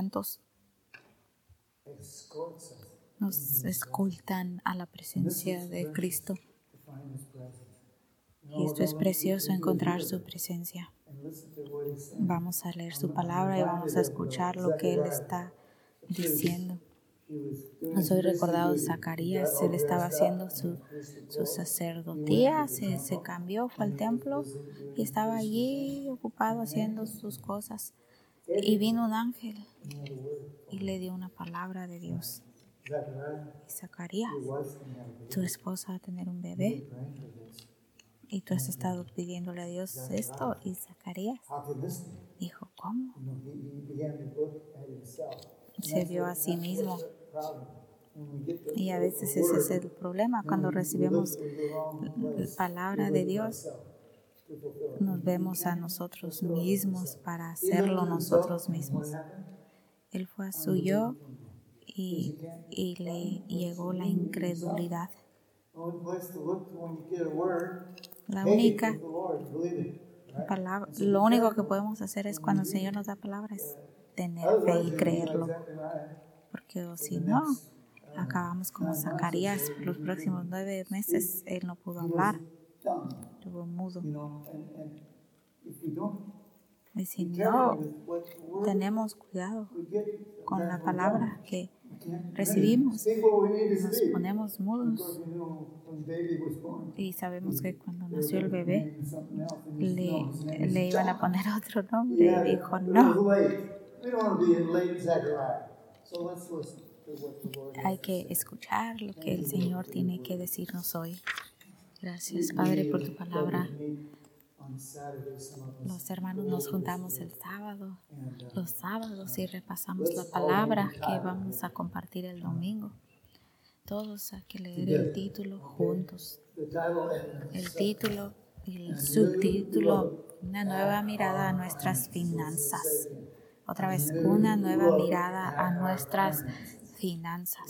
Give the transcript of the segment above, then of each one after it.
santos nos escoltan a la presencia de Cristo. Y esto es precioso, encontrar su presencia. Vamos a leer su palabra y vamos a escuchar lo que Él está diciendo. Nos soy recordado de Zacarías. Él estaba haciendo su sacerdotía, se cambió, fue al templo y estaba allí ocupado haciendo sus cosas. Y vino un ángel y le dio una palabra de Dios. Y Zacarías, tu esposa va a tener un bebé y tú has estado pidiéndole a Dios esto. Y Zacarías dijo, ¿cómo? Se vio a sí mismo. Y a veces ese es el problema. Cuando recibimos la palabra de Dios, nos vemos a nosotros mismos para hacerlo nosotros mismos. Él fue a su yo y le llegó la incredulidad. La única palabra, lo único que podemos hacer es cuando el Señor nos da palabra es tener fe y creerlo. Porque si no, acabamos como Zacarías. Por los próximos 9 meses él no pudo hablar, estuvo mudo. Y si no tenemos cuidado con la palabra que recibimos, nos ponemos mudos. Y sabemos que cuando nació el bebé le iban a poner otro nombre y dijo no. Hay que escuchar lo que el Señor tiene que decirnos hoy. Gracias, Padre, por tu palabra. Los hermanos nos juntamos los sábados, y repasamos la palabra que vamos a compartir el domingo. Todos hay que leer el título juntos. El título y el subtítulo, una nueva mirada a nuestras finanzas. Otra vez, una nueva mirada a nuestras finanzas.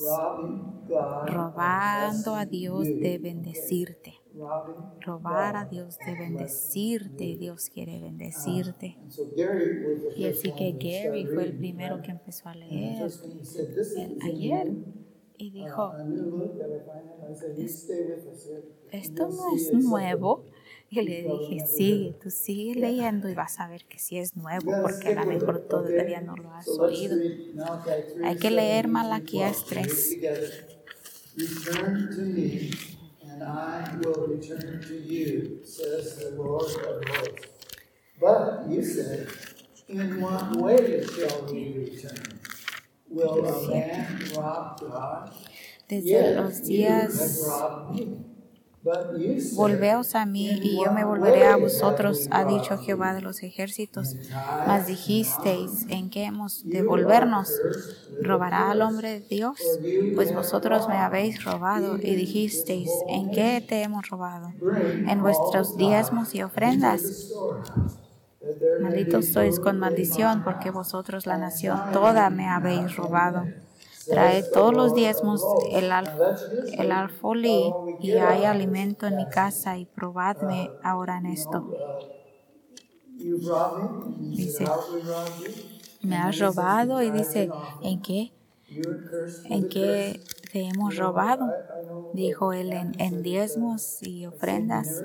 Robando a Dios de bendecirte. Robar a Dios de bendecirte. Dios quiere bendecirte. Y así que Gary fue el primero que empezó a leer ayer y dijo, esto no es nuevo. Y le dije, sí, tú sigue leyendo y vas a ver que sí es nuevo, porque a lo mejor todavía no lo has oído. Hay que leer Malaquías 3. Return to me, and I will return to you, says the Lord of hosts. But you say, in what way shall we return? Will a man rob God? Desde los días, volveos a mí y yo me volveré a vosotros, ha dicho Jehová de los ejércitos. Mas dijisteis, ¿en qué hemos de volvernos? ¿Robará al hombre Dios? Pues vosotros me habéis robado. Y dijisteis, ¿en qué te hemos robado? En vuestros diezmos y ofrendas. Malditos sois con maldición, porque vosotros la nación toda me habéis robado. Traed todos los diezmos, el alfolí, y hay alimento en mi casa, y probadme ahora en esto. Dice, me has robado, y dice, ¿en qué? ¿En qué te hemos robado? Dijo él, en diezmos y ofrendas.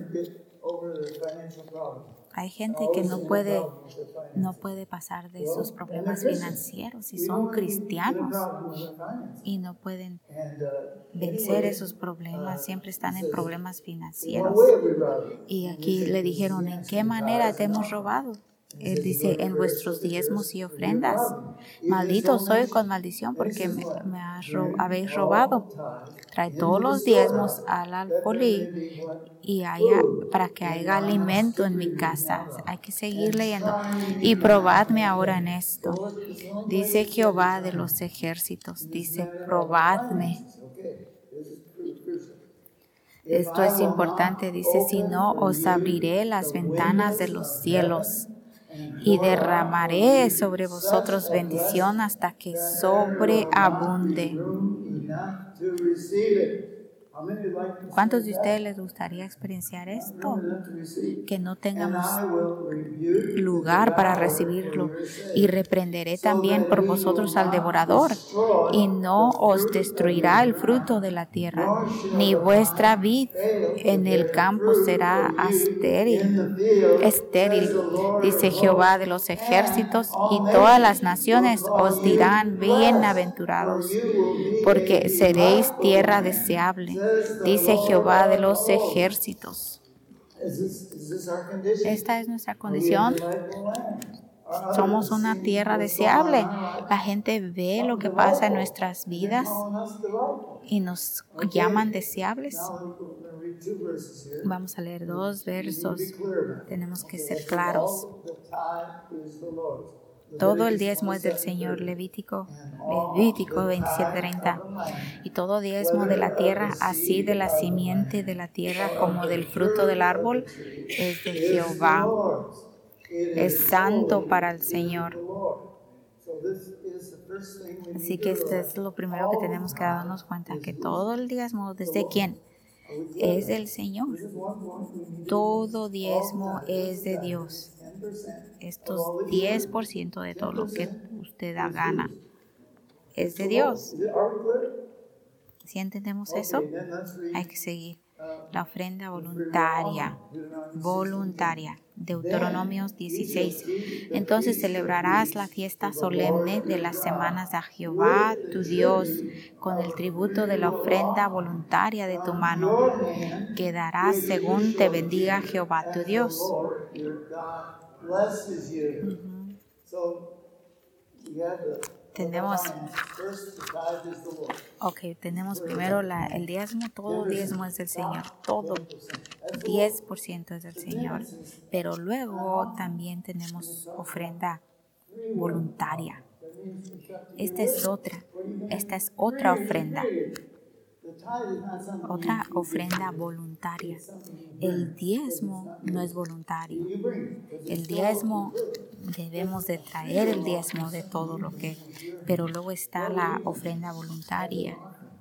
Hay gente que no puede pasar de sus problemas financieros y son cristianos y no pueden vencer esos problemas, siempre están en problemas financieros. Y aquí le dijeron, ¿en qué manera te hemos robado? Él dice, en vuestros diezmos y ofrendas. Maldito soy con maldición, porque me habéis robado. Trae todos los diezmos al alfolí y para que haya alimento en mi casa. Hay que seguir leyendo. Y probadme ahora en esto. Dice Jehová de los ejércitos. Dice, probadme. Esto es importante. Dice, si no, os abriré las ventanas de los cielos y derramaré sobre vosotros bendición hasta que sobreabunde. ¿Cuántos de ustedes les gustaría experienciar esto? Que no tengamos lugar para recibirlo. Y reprenderé también por vosotros al devorador, y no os destruirá el fruto de la tierra, ni vuestra vid en el campo será estéril, dice Jehová de los ejércitos, y todas las naciones os dirán bienaventurados, porque seréis tierra deseable, dice Jehová de los ejércitos. Esta es nuestra condición. Somos una tierra deseable. La gente ve lo que pasa en nuestras vidas y nos llaman deseables. Vamos a leer 2 versos. Tenemos que ser claros. Todo el diezmo es del Señor. Levítico 27:30. Y todo diezmo de la tierra, así de la simiente de la tierra como del fruto del árbol, es de Jehová. Es santo para el Señor. Así que esto es lo primero que tenemos que darnos cuenta, que todo el diezmo, ¿desde quién? Es del Señor. Todo diezmo es de Dios. Estos 10% de todo lo que usted gana es de Dios. ¿Sí entendemos eso? Hay que seguir. La ofrenda voluntaria. Deuteronomios 16. Entonces celebrarás la fiesta solemne de las semanas a Jehová tu Dios con el tributo de la ofrenda voluntaria de tu mano, que darás según te bendiga Jehová tu Dios. Tenemos primero el diezmo. Todo diezmo es del Señor. Todo 10% es del Señor. Pero luego también tenemos ofrenda voluntaria. Esta es otra ofrenda. Otra ofrenda voluntaria. El diezmo no es voluntario. El diezmo, debemos de traer el diezmo de todo lo que... Pero luego está la ofrenda voluntaria,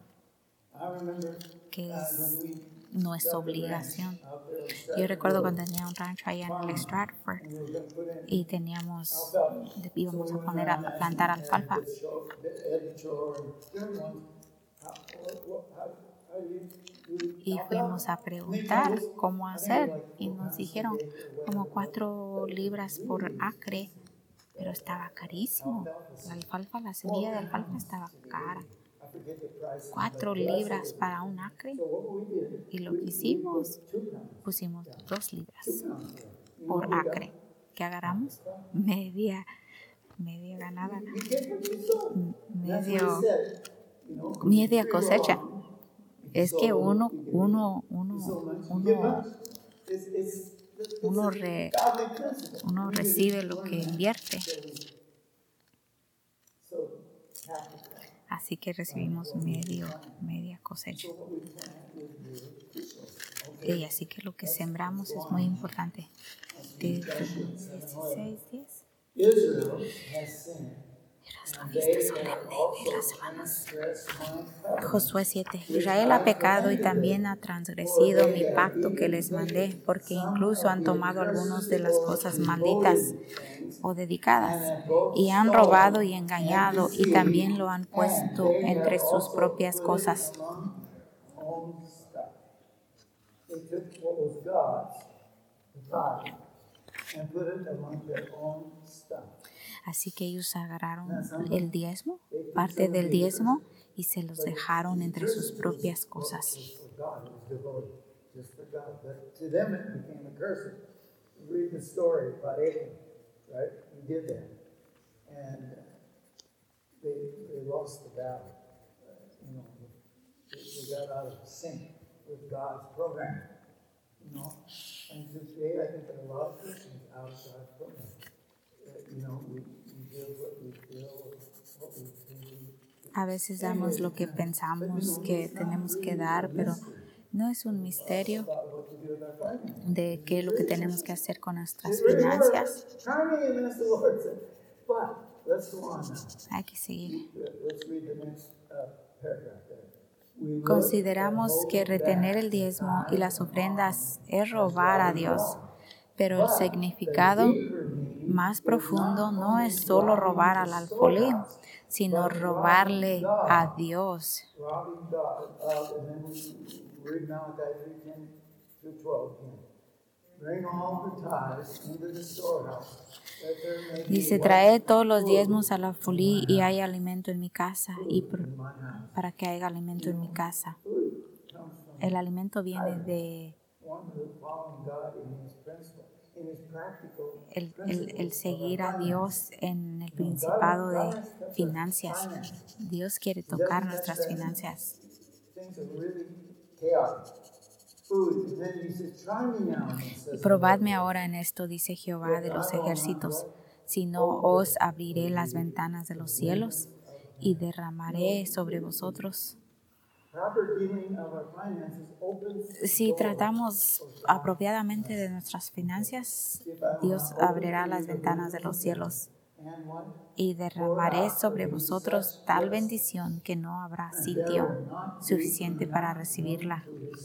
que es nuestra obligación. Yo recuerdo cuando tenía un rancho allá en el Stratford y íbamos a plantar alfalfa. Y fuimos a preguntar cómo hacer y nos dijeron como 4 libras por acre, pero estaba carísimo. La semilla de alfalfa estaba cara. 4 libras para un acre. Y lo que hicimos, pusimos 2 libras por acre. ¿Qué agarramos? Media ganada, media cosecha. Es que uno recibe lo que invierte. Así que recibimos media cosecha. Y así que lo que sembramos es muy importante. 16:10. La fiesta solemne de las semanas. Josué 7. Israel ha pecado y también ha transgredido mi pacto que les mandé, porque incluso han tomado algunas de las cosas malditas o dedicadas, y han robado y engañado, y también lo han puesto entre sus propias cosas. Así que ellos agarraron el diezmo, parte del diezmo, y se los dejaron entre sus propias cosas. A veces damos lo que pensamos que tenemos que dar, pero no es un misterio de qué es lo que tenemos que hacer con nuestras finanzas. Hay que seguir. consideramos que retener el diezmo y las ofrendas es robar a Dios, pero el significado más profundo no es solo robar al alfolí, sino robarle a Dios. Dice, traed todos los diezmos al alfolí y hay alimento en mi casa, y para que haya alimento en mi casa. El alimento viene de el seguir a Dios en el principado de finanzas. Dios quiere tocar nuestras finanzas. Probadme ahora en esto, dice Jehová de los ejércitos, si no os abriré las ventanas de los cielos y derramaré sobre vosotros. Si tratamos apropiadamente de nuestras finanzas, Dios abrirá las ventanas de los cielos y derramaré sobre vosotros tal bendición que no habrá sitio suficiente para recibirla.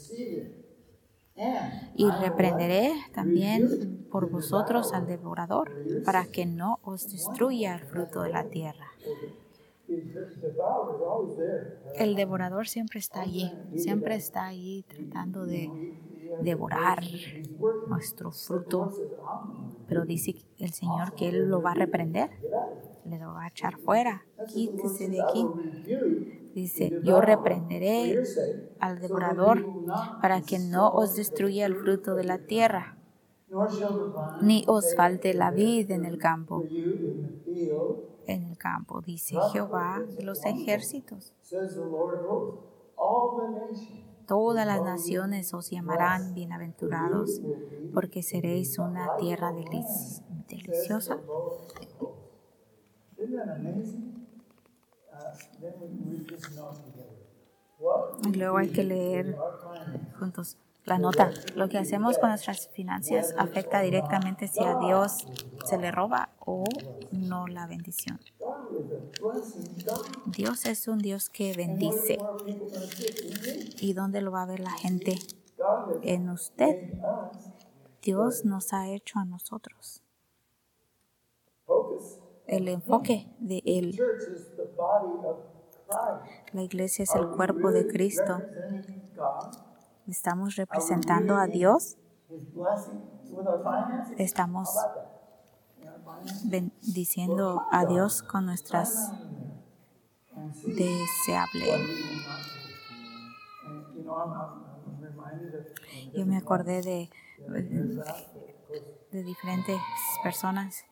Y reprenderé también por vosotros al devorador, para que no os destruya el fruto de la tierra. El devorador siempre está allí tratando de devorar nuestro fruto, pero dice el Señor que Él lo va a reprender, le lo va a echar fuera, quítese de aquí. Dice, yo reprenderé al devorador para que no os destruya el fruto de la tierra, ni os falte la vid en el campo. En el campo, dice Jehová de los ejércitos. Todas las naciones os llamarán bienaventurados, porque seréis una tierra deliciosa. Y luego hay que leer juntos la nota. Lo que hacemos con nuestras finanzas afecta directamente si a Dios se le roba o no la bendición. Dios es un Dios que bendice. ¿Y dónde lo va a ver la gente? En usted. Dios nos ha hecho a nosotros. El enfoque de Él. La iglesia es el cuerpo de Cristo. ¿Estamos representando a Dios? ¿Estamos bendiciendo a Dios con nuestras deseables? Yo me acordé de diferentes personas.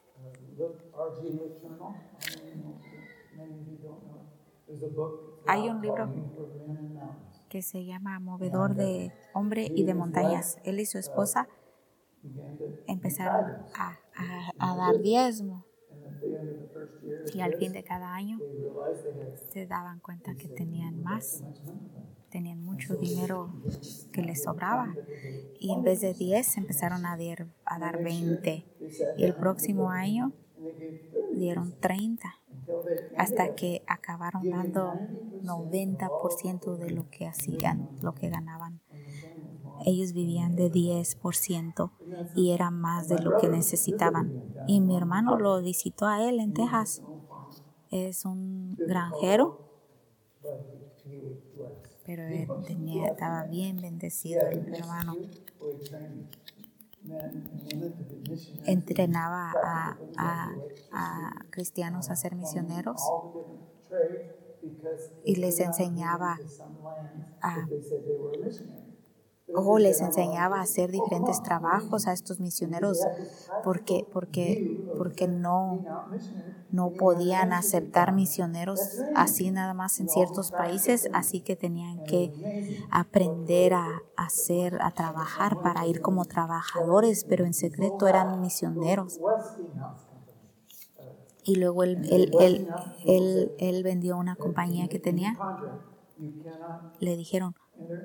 Hay un libro que se llama Movedor de Hombre y de Montañas. Él y su esposa empezaron a dar diezmo, y al fin de cada año se daban cuenta que tenían mucho dinero que les sobraba, y en vez de 10 empezaron a dar 20, y el próximo año dieron 30, hasta que acabaron dando 90% de lo que hacían, lo que ganaban. Ellos vivían de 10% y era más de lo que necesitaban. Y mi hermano lo visitó a él en Texas. Es un granjero, pero estaba bien bendecido el hermano. Entrenaba a cristianos a ser misioneros y les enseñaba a hacer diferentes trabajos a estos misioneros porque no podían aceptar misioneros así nada más en ciertos países, así que tenían que aprender a trabajar para ir como trabajadores, pero en secreto eran misioneros. Y luego él vendió una compañía que tenía. Le dijeron,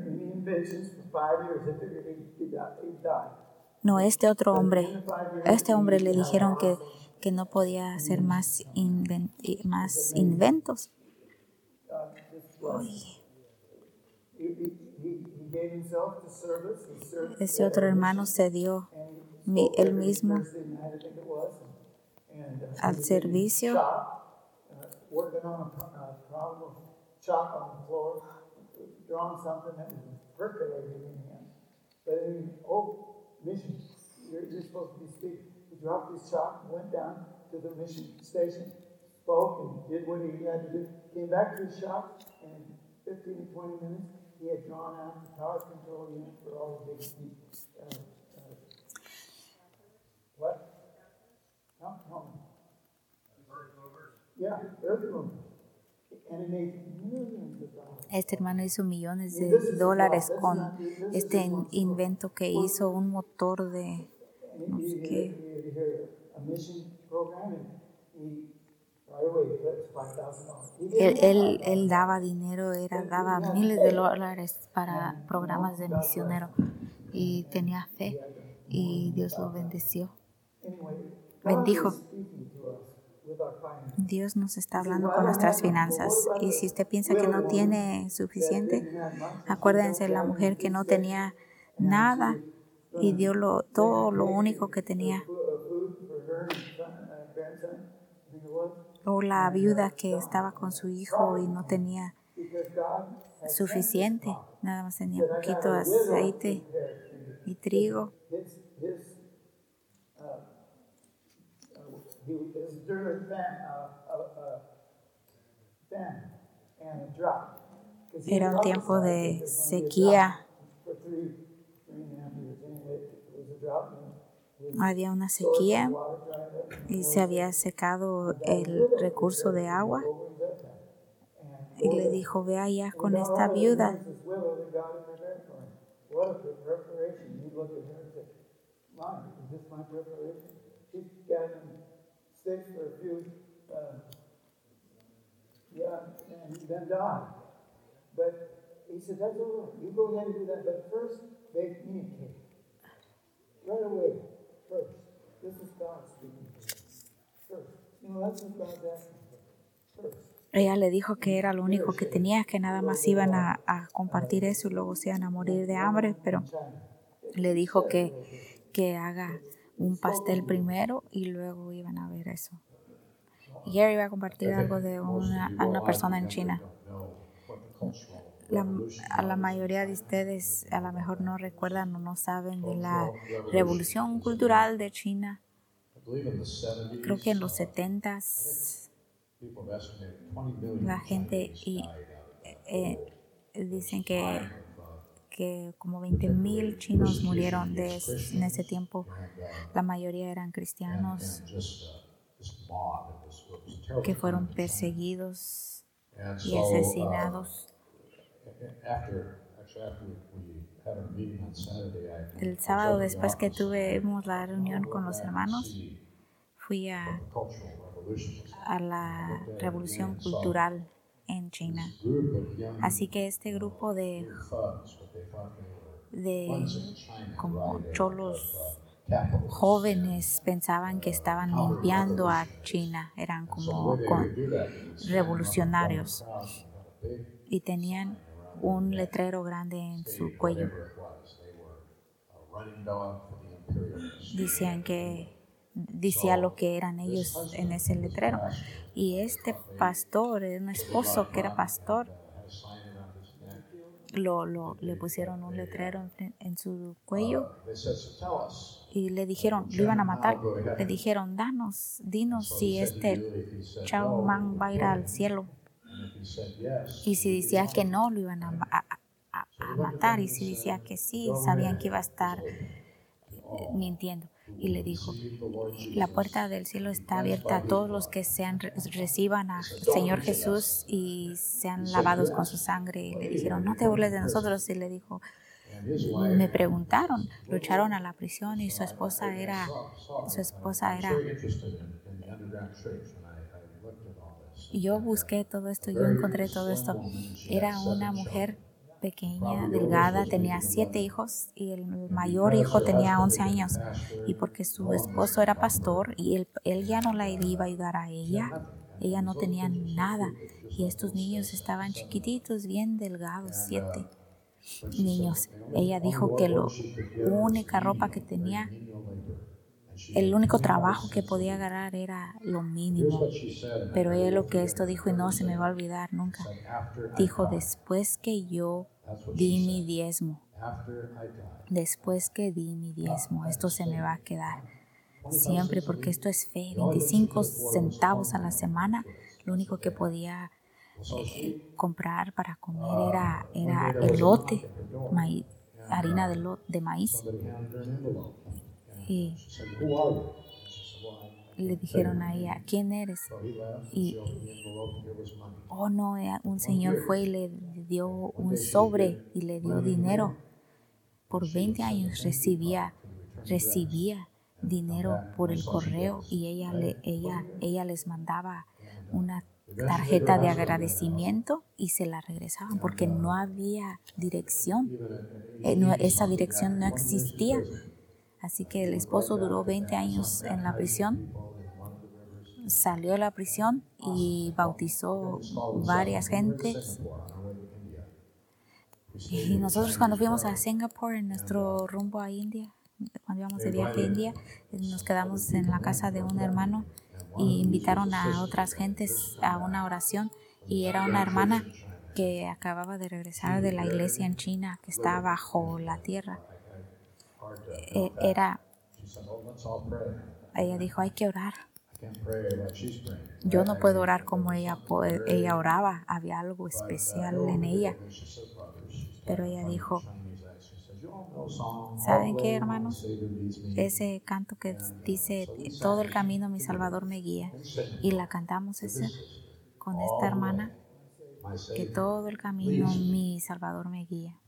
no, este hombre le dijeron que no podía hacer más inventos. Oye, Ese otro hermano se dio él mismo al servicio. Este hermano hizo millones de dólares con este invento que hizo, un motor de no sé qué. Él daba dinero, daba miles de dólares para programas de misionero y tenía fe y Dios lo bendijo. Dios nos está hablando con nuestras finanzas y si usted piensa que no tiene suficiente, acuérdense la mujer que no tenía nada y dio todo lo único que tenía. O la viuda que estaba con su hijo y no tenía suficiente, nada más tenía poquito aceite y trigo. Era un tiempo de sequía. Había una sequía y se había secado el recurso de agua. Y le dijo, ve allá con esta viuda. Ella le dijo que era lo único que tenía, que nada más iban a compartir eso y luego se iban a morir de hambre, pero le dijo que haga un pastel primero y luego iban a ver eso. Y Gary va a compartir algo de una persona en China. A la mayoría de ustedes a lo mejor no recuerdan o no saben de la revolución cultural de China. Creo que en los 70s la gente dicen que como 20,000 chinos murieron en ese tiempo. La mayoría eran cristianos que fueron perseguidos y asesinados. El sábado, después que tuvimos la reunión con los hermanos, fui a la revolución cultural en China. Así que este grupo de como cholos jóvenes pensaban que estaban limpiando a China, eran como revolucionarios y tenían un letrero grande en su cuello. Decía lo que eran ellos en ese letrero. Y este pastor, un esposo que era pastor, le pusieron un letrero en su cuello y le dijeron, lo iban a matar. Le dijeron, dinos si Chao Man va a ir al cielo. Y si decía que no, lo iban a matar. Y si decía que sí, sabían que iba a estar mintiendo. Y le dijo, la puerta del cielo está abierta a todos los que reciban al Señor Jesús y sean lavados con su sangre. Y le dijeron, no te burles de nosotros. Y le dijo, me preguntaron, lo echaron a la prisión y su esposa era yo busqué todo esto, yo encontré todo esto. Era una mujer pequeña, delgada, tenía 7 hijos y el mayor hijo tenía 11 años. Y porque su esposo era pastor y él ya no la iba a ayudar a ella no tenía nada. Y estos niños estaban chiquititos, bien delgados, 7. niños. Ella dijo que la única ropa que tenía, el único trabajo que podía agarrar era lo mínimo. Pero ella lo que esto dijo, y no se me va a olvidar nunca, dijo: después que yo di mi diezmo, esto se me va a quedar siempre, porque esto es fe. 25 centavos a la semana, lo único que podía comprar para comer era elote, harina de maíz. Y le dijeron a ella: ¿quién eres? Y no, un señor fue y le dio un sobre y le dio dinero. Por 20 años recibía dinero por el correo, y ella les mandaba una tarjeta de agradecimiento y se la regresaban, porque no había dirección. Esa dirección no existía. Así que el esposo duró 20 años en la prisión. Salió de la prisión y bautizó varias gentes. Y nosotros, cuando fuimos a Singapur en nuestro rumbo a India, cuando íbamos de viaje a India, nos quedamos en la casa de un hermano y invitaron a otras gentes a una oración, y era una hermana que acababa de regresar de la iglesia en China, que está bajo la tierra. Ella dijo: hay que orar. Yo no puedo orar como ella oraba. Había algo especial en ella. Pero ella dijo: ¿saben qué, hermanos? Ese canto que dice: todo el camino mi Salvador me guía, y la cantamos con esta hermana, que todo el camino mi Salvador me guía.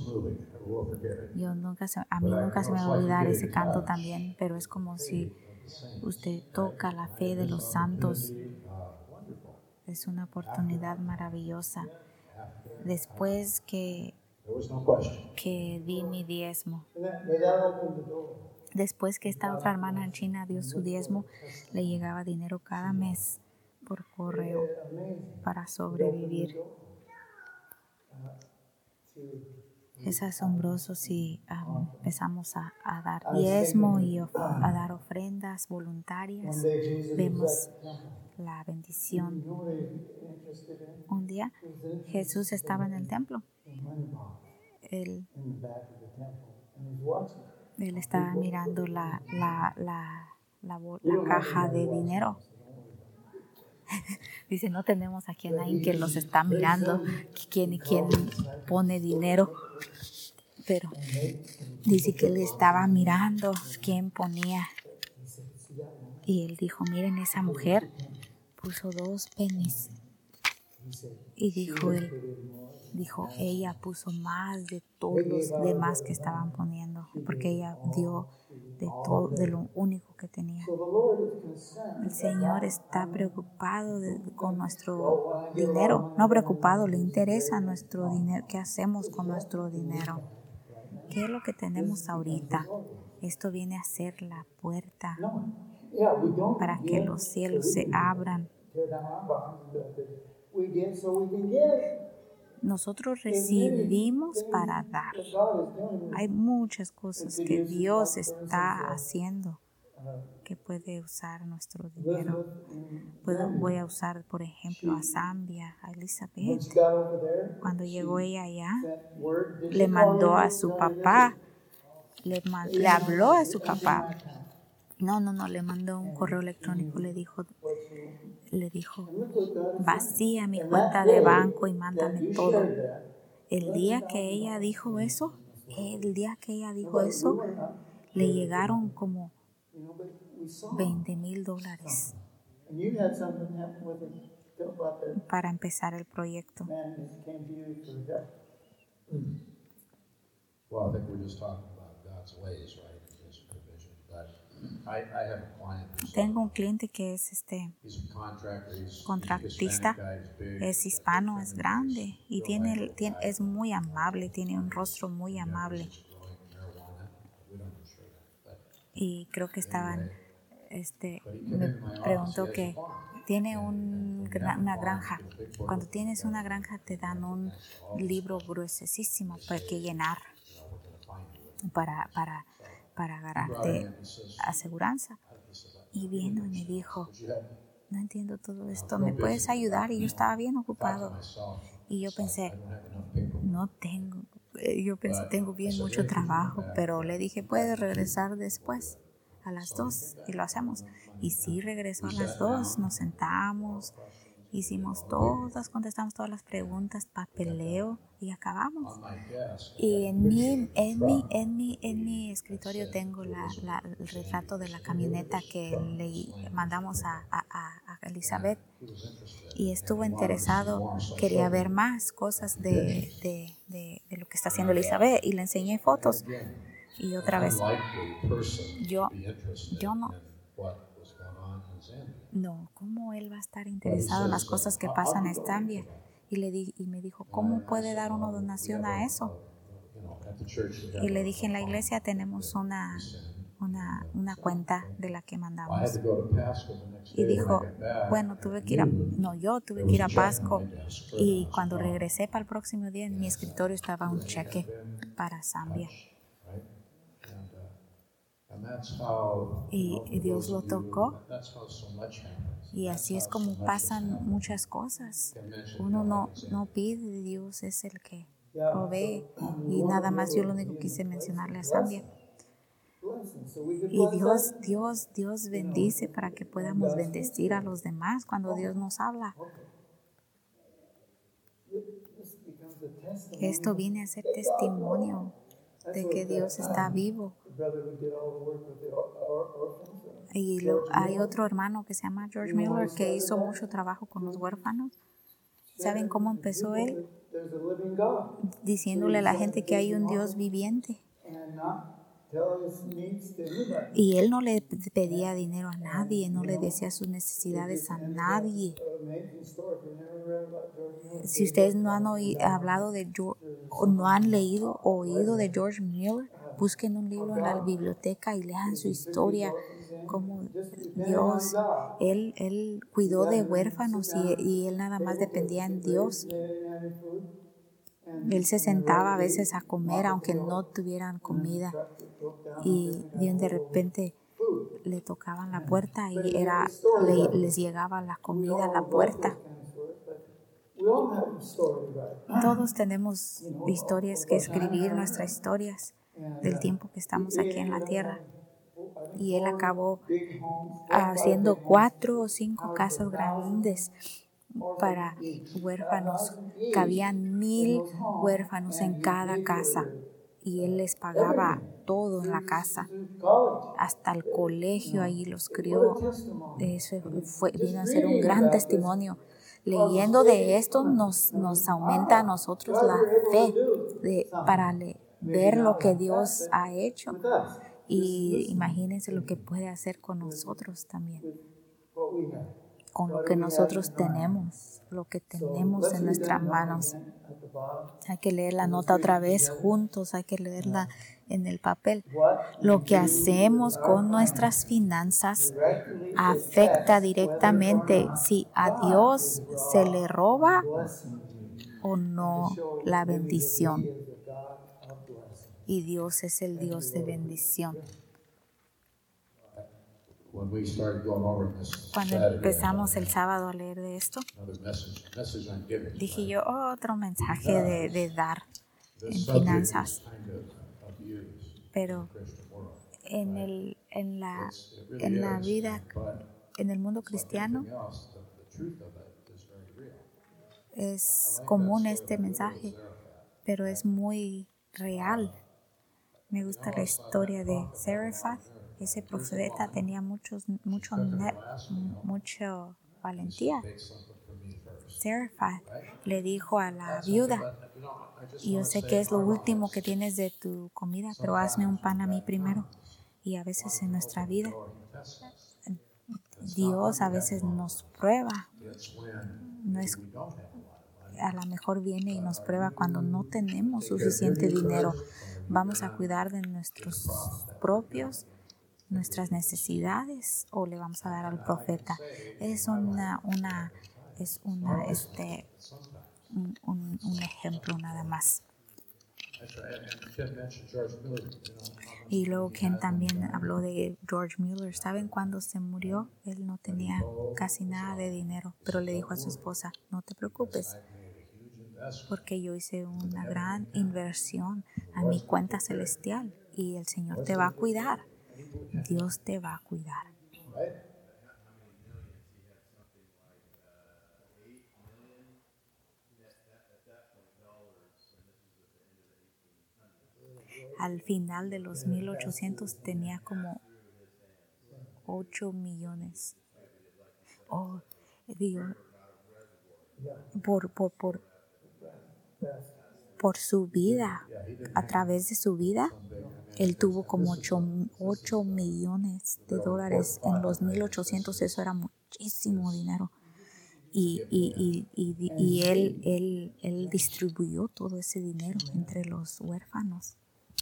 A mí nunca se me va a olvidar ese canto también, pero es como si usted toca la fe de los santos. Es una oportunidad maravillosa. Después que di mi diezmo, después que esta otra hermana en China dio su diezmo, le llegaba dinero cada mes por correo para sobrevivir. Es asombroso si empezamos a dar diezmo y a dar ofrendas voluntarias. Vemos la bendición. Un día Jesús estaba en el templo. Él estaba mirando la caja de dinero. Dice: no tenemos aquí a nadie que los está mirando, quién pone dinero. Pero dice que él estaba mirando quién ponía. Y él dijo: miren, esa mujer puso 2 pennies. Y dijo, ella puso más de todos los demás que estaban poniendo, porque ella dio de lo único que tenía. El Señor está preocupado con nuestro dinero. No preocupado, le interesa nuestro dinero. ¿Qué hacemos con nuestro dinero? ¿Qué es lo que tenemos ahorita? Esto viene a ser la puerta para que los cielos se abran. Nosotros recibimos para dar. Hay muchas cosas que Dios está haciendo que puede usar nuestro dinero. Voy a usar, por ejemplo, a Zambia, a Elizabeth. Cuando llegó ella allá, le mandó a su papá, le habló a su papá. No, le mandó un correo electrónico, le dijo, vacía mi cuenta de banco y mándame todo. El día que ella dijo eso, le llegaron como $20,000 para empezar el proyecto. Well, I think we're just talking about God's ways, right? His provision. But I have a client. Tengo un cliente que es contratista, es hispano, es grande y es muy amable, tiene un rostro muy amable. Y creo que me preguntó que tiene una granja. Cuando tienes una granja te dan un libro gruesísimo para que llenar para agarrarte aseguranza. Y vino y me dijo, no entiendo todo esto, ¿me puedes ayudar? Y yo estaba bien ocupado. Y yo pensé, tengo bien mucho trabajo, pero le dije, puedes regresar después, a las 2, y lo hacemos. Y sí, regresó a las 2, nos sentamos, contestamos todas las preguntas, papeleo, y acabamos. Y en mi escritorio tengo el retrato de la camioneta que le mandamos a Elizabeth. Y estuvo interesado, quería ver más cosas de lo que está haciendo Elizabeth, y le enseñé fotos. Y otra vez, yo no, ¿cómo él va a estar interesado en las cosas que pasan en Zambia? Y me dijo, ¿cómo puede dar una donación a eso? Y le dije, en la iglesia tenemos una cuenta de la que mandamos. Y dijo, bueno, yo tuve que ir a Pasco. Y cuando regresé para el próximo día, en mi escritorio estaba un cheque para Zambia. Y Dios lo tocó. Y así es como pasan muchas cosas. Uno no pide, Dios es el que provee. Y nada más yo lo único que quise mencionarle a Zambia. Y Dios bendice para que podamos bendecir a los demás cuando Dios nos habla. Esto viene a ser testimonio de que Dios está vivo. Y hay otro hermano que se llama George Miller que hizo mucho trabajo con los huérfanos. ¿Saben cómo empezó él? Diciéndole a la gente que hay un Dios viviente. Y él no le pedía dinero a nadie, no le decía sus necesidades a nadie. Si ustedes no han hablado de George, o no han leído o oído de George Miller, busquen un libro en la biblioteca y lean su historia, como Dios, él cuidó de huérfanos y él nada más dependía en Dios. Él se sentaba a veces a comer aunque no tuvieran comida, y de repente le tocaban la puerta y les llegaba la comida a la puerta. Todos tenemos historias que escribir, nuestras historias del tiempo que estamos aquí en la tierra. Y él acabó haciendo 4 o 5 casas grandes para huérfanos. Cabían 1,000 huérfanos en cada casa. Y él les pagaba todo en la casa. Hasta el colegio ahí los crió. Eso vino a ser un gran testimonio. Leyendo de esto nos aumenta a nosotros la fe para ver lo que Dios ha hecho. Y imagínense lo que puede hacer con nosotros también. Con lo que nosotros tenemos, lo que tenemos en nuestras manos. Hay que leer la nota otra vez juntos, hay que leerla en el papel. Lo que hacemos con nuestras finanzas afecta directamente si a Dios se le roba o no la bendición. Y Dios es el Dios de bendición. Cuando empezamos el sábado a leer de esto, dije yo, otro mensaje de dar en finanzas. Pero en la vida, en el mundo cristiano, es común este mensaje, pero es muy real. Me gusta la historia de Zarephath. Ese profeta tenía mucha valentía. Zarephath le dijo a la viuda, yo sé que es lo último que tienes de tu comida, pero hazme un pan a mí primero. Y a veces en nuestra vida, Dios a veces nos prueba. A lo mejor viene y nos prueba cuando no tenemos suficiente dinero. Vamos a cuidar de nuestros propios nuestras necesidades o le vamos a dar al profeta. Es un ejemplo nada más. Y luego Ken también habló de George Mueller. ¿Saben cuándo se murió? Él no tenía casi nada de dinero, pero le dijo a su esposa, no te preocupes, porque yo hice una gran inversión a mi cuenta celestial y el Señor te va a cuidar. Dios te va a cuidar. Al final de los 1800 tenía como 8 millones. Oh, digo, por su vida, a través de su vida, él tuvo como 8 millones de dólares en los 1800. Eso era muchísimo dinero. Y él distribuyó todo ese dinero entre los huérfanos.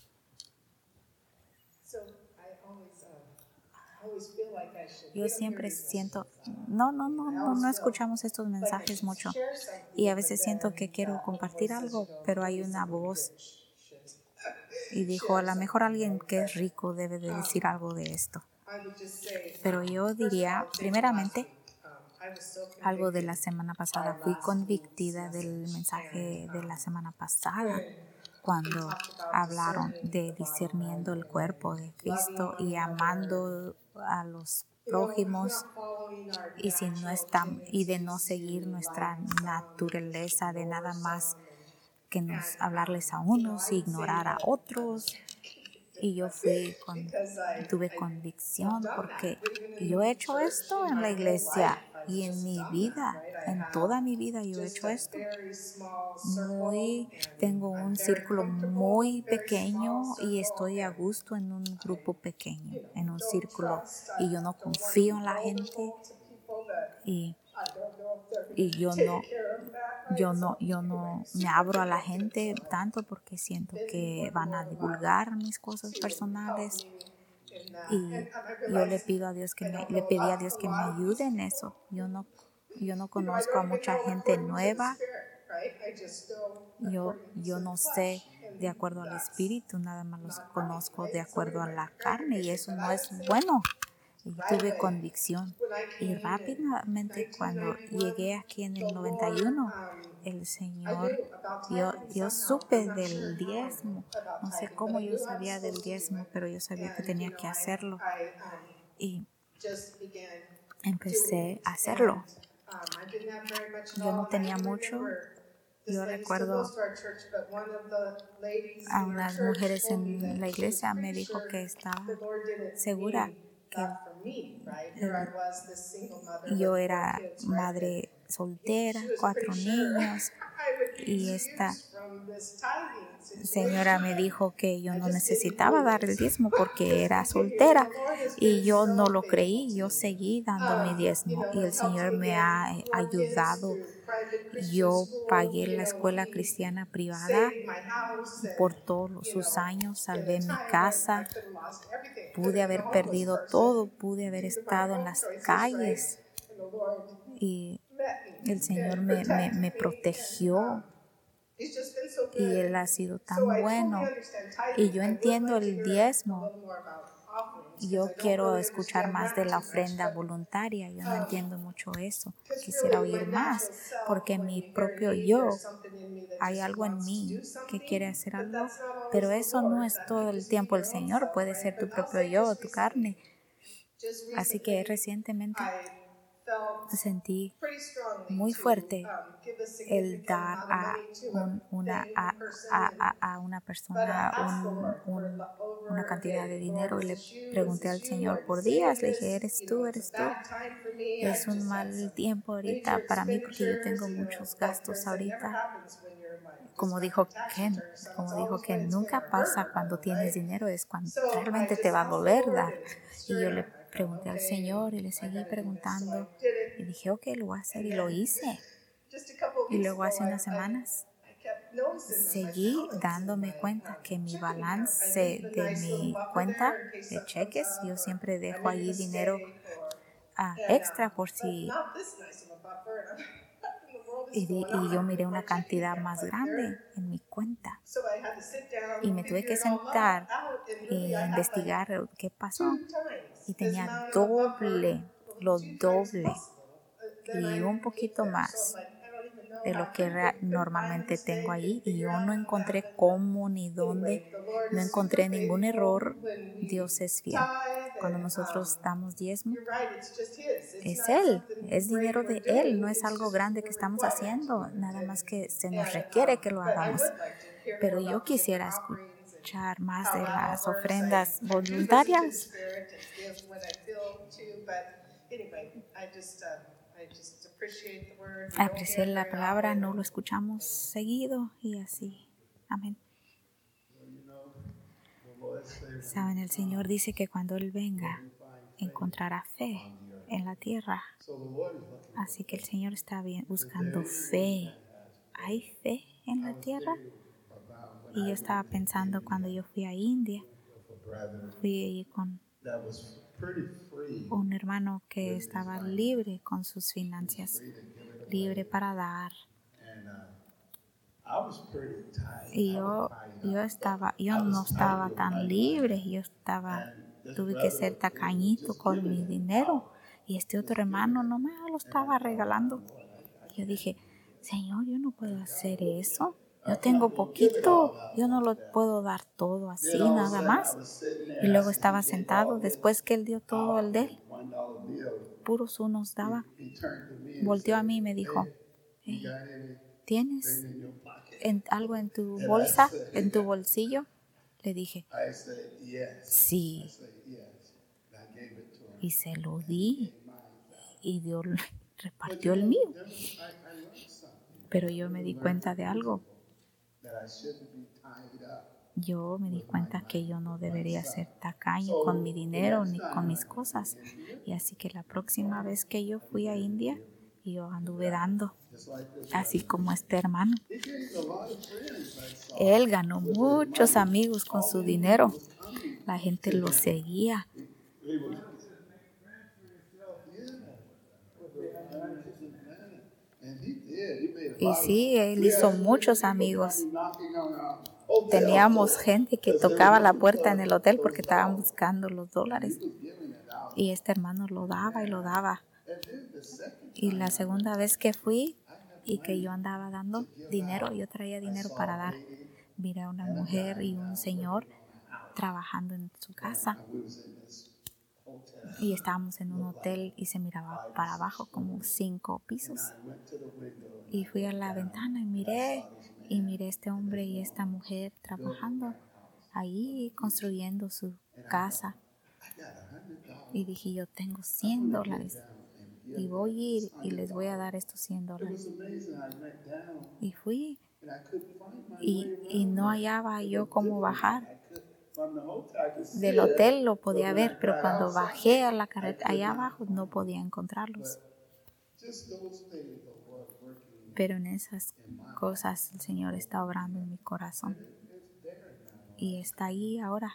Yo siempre siento, no escuchamos estos mensajes mucho y a veces siento que quiero compartir algo, pero hay una voz y dijo, a lo mejor alguien que es rico debe de decir algo de esto. Pero yo diría, primeramente, algo de la semana pasada. Fui convictida del mensaje de la semana pasada cuando hablaron de discerniendo el cuerpo de Cristo y amando a los prójimos y de no seguir nuestra naturaleza de nada más que hablarles a unos e ignorar a otros. Y yo tuve convicción porque yo he hecho esto en la iglesia y en mi vida, en toda mi vida yo he hecho esto. Tengo un círculo muy pequeño y estoy a gusto en un grupo pequeño, en un círculo, y yo no confío en la gente y yo no me abro a la gente tanto porque siento que van a divulgar mis cosas personales y yo le pedí a Dios que me ayude en eso. Yo no conozco a mucha gente nueva. Yo no sé de acuerdo al espíritu, nada más los conozco de acuerdo a la carne y eso no es bueno. Y tuve convicción y rápidamente cuando llegué aquí en el 91 el Señor, yo supe del diezmo, no sé cómo yo sabía del diezmo, pero yo sabía que tenía que hacerlo y empecé a hacerlo. Yo no tenía mucho. Yo recuerdo a unas mujeres en la iglesia me dijo que estaba segura que yo era madre soltera, 4 niños, y esta señora me dijo que yo no necesitaba dar el diezmo porque era soltera y yo no lo creí, yo seguí dando mi diezmo y el Señor me ha ayudado. Yo pagué la escuela cristiana privada por todos sus años, salvé mi casa, pude haber perdido todo, pude haber estado en las calles y el Señor me protegió y Él ha sido tan bueno y yo entiendo el diezmo. Yo quiero escuchar más de la ofrenda voluntaria. Yo no entiendo mucho eso. Quisiera oír más porque mi propio yo, hay algo en mí que quiere hacer algo, pero eso no es todo el tiempo el Señor. Puede ser tu propio yo, tu carne. Así que recientemente sentí muy fuerte el dar a una persona una cantidad de dinero y le pregunté al Señor por días, le dije, ¿eres tú? Es un mal tiempo ahorita para mí porque yo tengo muchos gastos ahorita. Como dijo Ken, nunca pasa cuando tienes dinero, es cuando realmente te va a doler dar. Y yo le pregunté al Señor y le seguí preguntando y dije, ok, lo voy a hacer y lo hice. Y luego hace unas semanas seguí dándome cuenta que mi balance de mi cuenta de cheques, yo siempre dejo allí dinero extra por si... Y yo miré una cantidad más grande en mi cuenta. Y me tuve que sentar y investigar qué pasó. Y tenía lo doble y un poquito más de lo que normalmente tengo allí. Y yo no encontré cómo ni dónde, no encontré ningún error. Dios es fiel. Cuando nosotros damos diezmo, es Él, es dinero de Él, no es algo grande que estamos haciendo, nada más que se nos requiere que lo hagamos. Pero yo quisiera escuchar más de las ofrendas voluntarias. Aprecié la palabra, no lo escuchamos seguido y así. Amén. Saben, el Señor dice que cuando Él venga, encontrará fe en la tierra. Así que el Señor está buscando fe. ¿Hay fe en la tierra? Y yo estaba pensando cuando yo fui a India, fui con un hermano que estaba libre con sus finanzas, libre para dar. Y yo no estaba tan libre, tuve que ser tacañito con mi dinero. Y este otro hermano no me lo estaba regalando. Yo dije, Señor, yo no puedo hacer eso. Yo tengo poquito, yo no lo puedo dar todo así, nada más. Y luego estaba sentado, después que Él dio todo el de Él, puros unos daba. Volteó a mí y me dijo, ¿tienes algo en tu bolsa, en tu bolsillo? Le dije, sí. Y se lo di y Dios repartió el mío. Pero yo me di cuenta de algo. Yo me di cuenta que yo no debería ser tacaño con mi dinero ni con mis cosas. Y así que la próxima vez que yo fui a India, yo anduve dando, así como este hermano. Él ganó muchos amigos con su dinero. La gente lo seguía. Y sí, él hizo muchos amigos. Teníamos gente que tocaba la puerta en el hotel porque estaban buscando los dólares. Y este hermano lo daba y lo daba. Y la segunda vez que fui y que yo andaba dando dinero, yo traía dinero para dar. Miré a una mujer y un señor trabajando en su casa. Y estábamos en un hotel y se miraba para abajo como 5 pisos. Y fui a la ventana y miré este hombre y esta mujer trabajando ahí, construyendo su casa. Y dije, yo tengo $100 y voy a ir y les voy a dar estos $100. Y fui y no hallaba yo cómo bajar. Del hotel lo podía ver, pero cuando bajé a la carretera allá abajo no podía encontrarlos. Pero en esas cosas el Señor está obrando en mi corazón. Y está ahí ahora.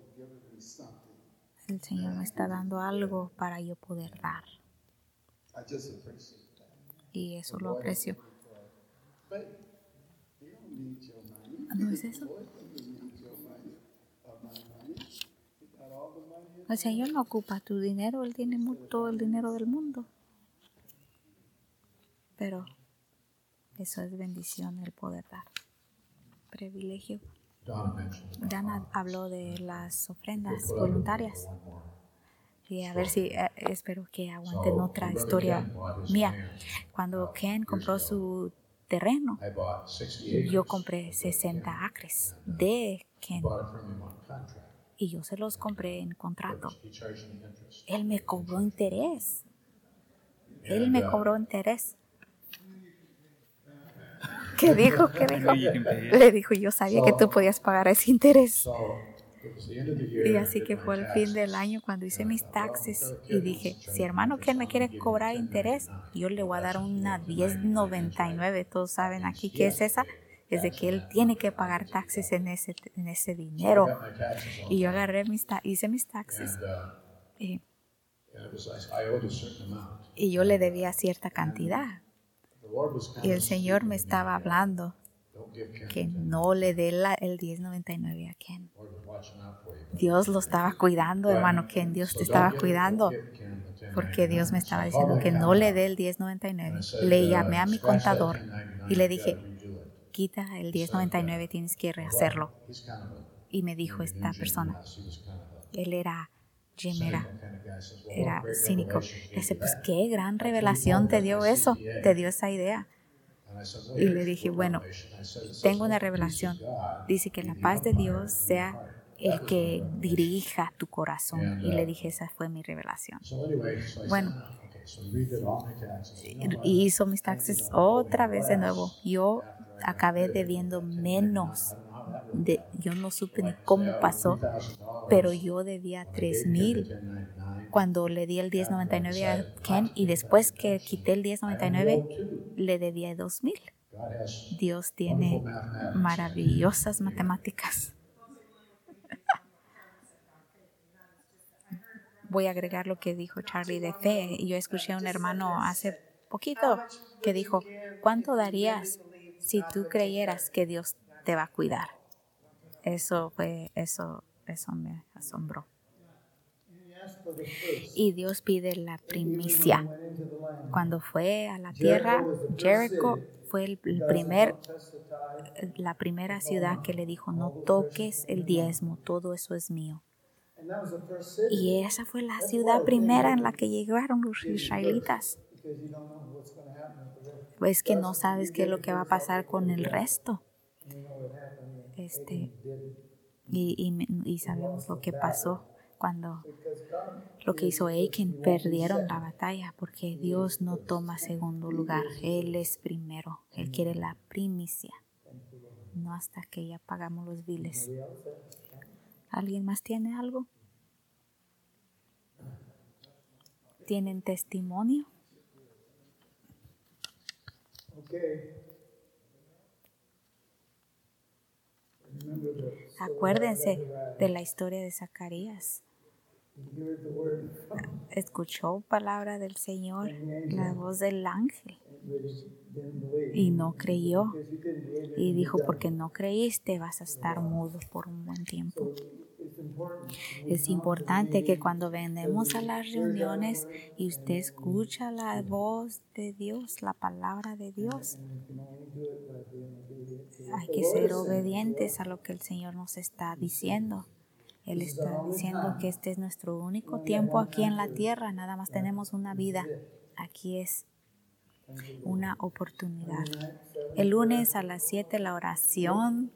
El Señor me está dando algo para yo poder dar. Y eso lo aprecio. ¿No es eso? El Señor no ocupa tu dinero, Él tiene todo el dinero del mundo. Pero eso es bendición, el poder dar. Privilegio. Dana habló de las ofrendas voluntarias. Y a ver si, espero que aguanten otra historia mía. Cuando Ken compró su terreno, yo compré 60 acres de Ken. Y yo se los compré en contrato. Él me cobró interés. ¿Qué dijo? Le dijo, yo sabía que tú podías pagar ese interés. Y así que fue el fin del año cuando hice mis taxes y dije, si hermano Ken me quiere cobrar interés, yo le voy a dar una 10.99. Todos saben aquí qué es esa. es de que él tiene que pagar taxes en ese dinero. Y yo agarré hice mis taxes. Y yo le debía cierta cantidad. Y el Señor me estaba hablando que no le dé el 1099 a Ken. Dios lo estaba cuidando, hermano Ken. Dios te estaba cuidando. Porque Dios me estaba diciendo que no le dé el 1099. Le llamé a mi contador y le dije, quita el 1099, tienes que rehacerlo. Y me dijo esta persona, él era cínico. Dice, pues qué gran revelación te dio eso, te dio esa idea. Y le dije, bueno, tengo una revelación. Dice que la paz de Dios sea el que dirija tu corazón. Y le dije, esa fue mi revelación. Bueno, y hizo mis taxes otra vez de nuevo. Yo acabé debiendo menos. Yo no supe ni cómo pasó, pero yo debía $3,000 cuando le di el 1099 a Ken, y después que quité el 1099 le debía $2,000. Dios tiene maravillosas matemáticas. Voy a agregar lo que dijo Charlie de fe. Yo escuché a un hermano hace poquito que dijo, ¿cuánto darías si tú creyeras que Dios te va a cuidar? Eso me asombró. Y Dios pide la primicia. Cuando fue a la tierra, Jericho fue la primera ciudad que le dijo, no toques el diezmo, todo eso es mío. Y esa fue la ciudad primera en la que llegaron los israelitas. Pues que no sabes qué es lo que va a pasar con el resto. Y sabemos lo que pasó cuando lo que hizo Achan, perdieron la batalla porque Dios no toma segundo lugar. Él es primero. Él quiere la primicia. No hasta que ya pagamos los biles. ¿Alguien más tiene algo? ¿Tienen testimonio? Acuérdense de la historia de Zacarías. Escuchó palabra del Señor, la voz del ángel, y no creyó. Y dijo, porque no creíste, vas a estar mudo por un buen tiempo. Es importante que cuando venimos a las reuniones y usted escucha la voz de Dios, la palabra de Dios, hay que ser obedientes a lo que el Señor nos está diciendo. Él está diciendo que este es nuestro único tiempo aquí en la tierra. Nada más tenemos una vida. Aquí es una oportunidad. El lunes a las 7 la oración.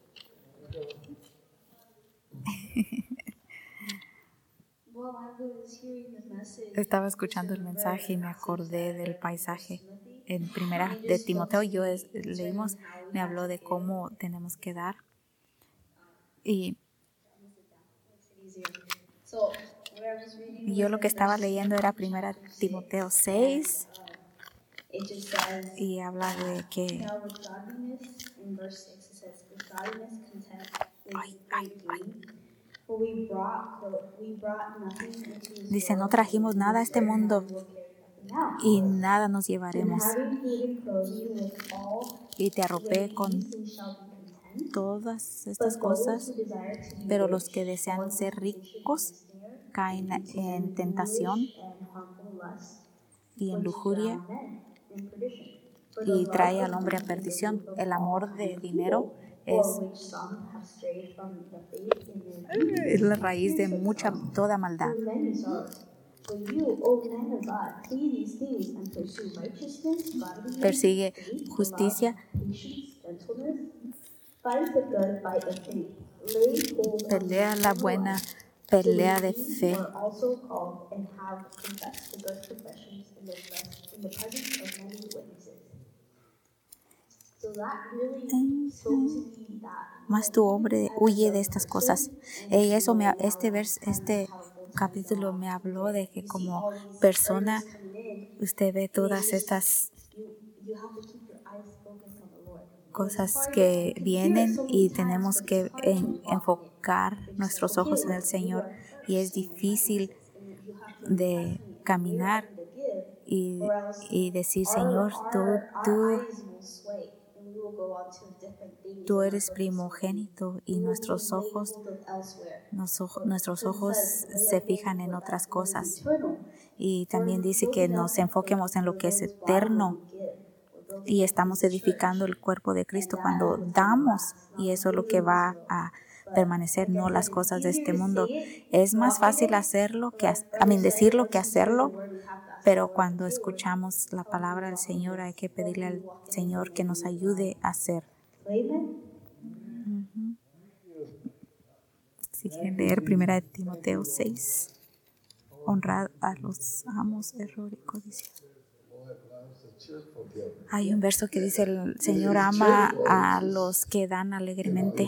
Estaba escuchando el mensaje y me acordé del paisaje. En primera de Timoteo leímos, me habló de cómo tenemos que dar. Y yo lo que estaba leyendo era primera Timoteo 6 y habla de que dice, no trajimos nada a este mundo y nada nos llevaremos. Y te arropé con todas estas cosas, pero los que desean ser ricos caen en tentación y en lujuria y trae al hombre a perdición. El amor de dinero es la raíz de toda maldad. Persigue justicia, pelea la buena pelea de fe. Más tu hombre huye de estas cosas. Y eso este capítulo me habló de que como persona usted ve todas estas cosas que vienen y tenemos que enfocar nuestros ojos en el Señor, y es difícil de caminar y decir, Señor, tú eres primogénito, y nuestros ojos se fijan en otras cosas. Y también dice que nos enfoquemos en lo que es eterno, y estamos edificando el cuerpo de Cristo cuando damos, y eso es lo que va a permanecer, no las cosas de este mundo. Es más fácil decirlo que hacerlo, pero cuando escuchamos la palabra del Señor hay que pedirle al Señor que nos ayude a hacer. Si quieren leer 1 Timoteo 6, honrad a los amos, error y codicia. Hay un verso que dice, el Señor ama a los que dan alegremente.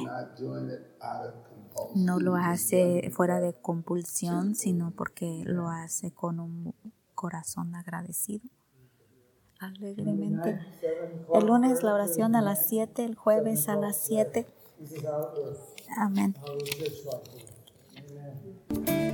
No lo hace fuera de compulsión, sino porque lo hace con un corazón agradecido, alegremente. El lunes la oración a las 7, el jueves a las 7. Amén.